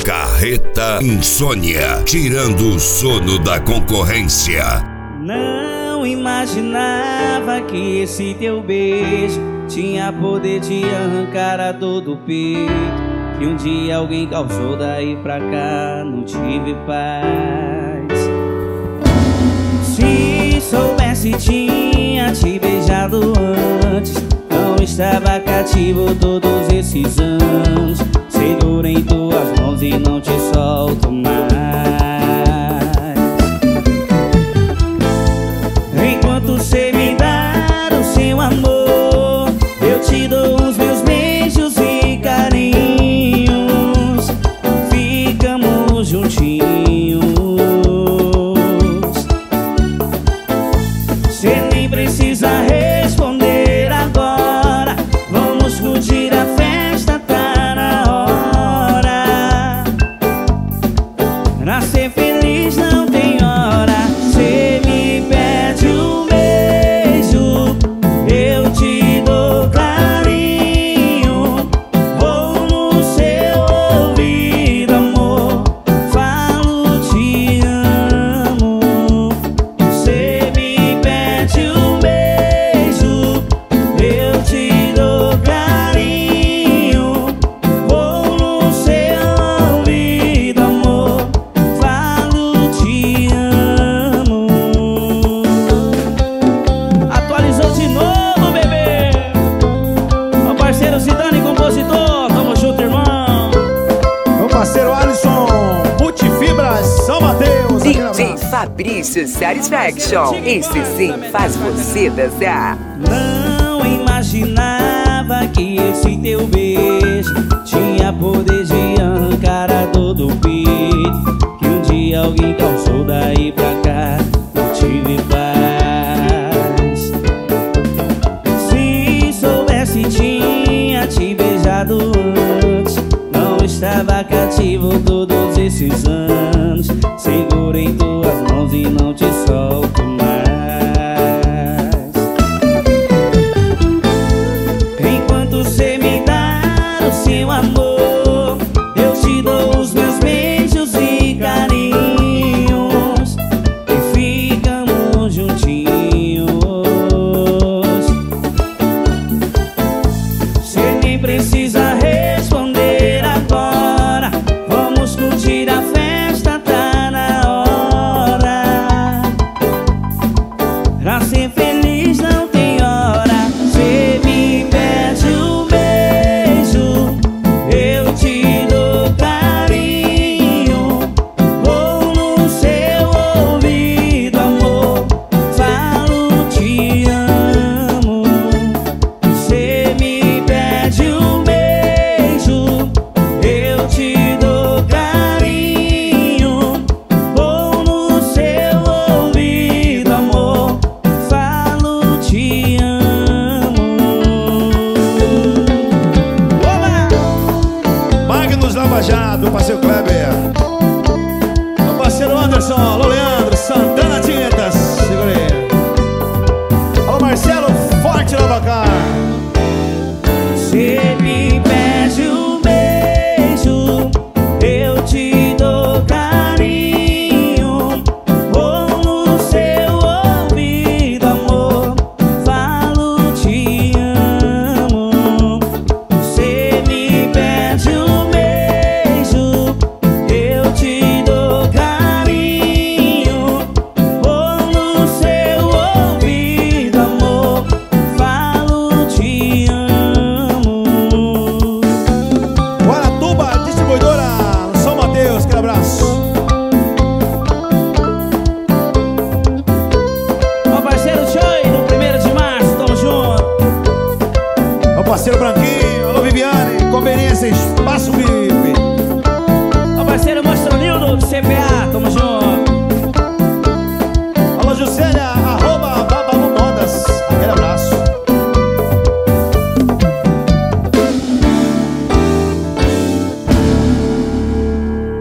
Carreta Insônia, tirando o sono da concorrência. Não imaginava que esse teu beijo tinha poder de arrancar a dor do peito, que um dia alguém causou, daí pra cá não tive paz. Se soubesse tinha te beijado antes, não estava cativo todos esses anos. Seguro em tuas mãos e não te solto mais. Enquanto cê me dar o seu amor, eu te dou os meus beijos e carinhos. Ficamos juntinhos. Cê nem precisa responder agora. Vamos curtir a festa, tá na hora. Pra ser feliz não tem hora. Cê me pede um beijo, eu te dou carinho. Vou no seu ouvido, amor, falo te amo. Cê me pede um beijo, eu te dou carinho. Vou no seu ouvido, amor, falo te amo. Atualizou de novo, bebê. Meu parceiro Zidane, compositor, tamo junto, irmão. Meu parceiro Alisson, Multifibras, São Mateus. DJ Fabrício Satisfaction, esse sim faz você dançar. Não imaginava que esse teu beijo tinha poder de arrancar a dor do peito, que um dia alguém causou, daí pra cá não tive paz. Se soubesse tinha te beijado antes, não estava cativo todos esses anos. Seguro em tuas mãos e não te solto mais. Enquanto cê me dar o seu amor, eu te dou os meus beijos e carinhos. E ficamos juntinhos. Cê nem precisa responder agora. Vamos curtir a festa, tá na hora. Pra ser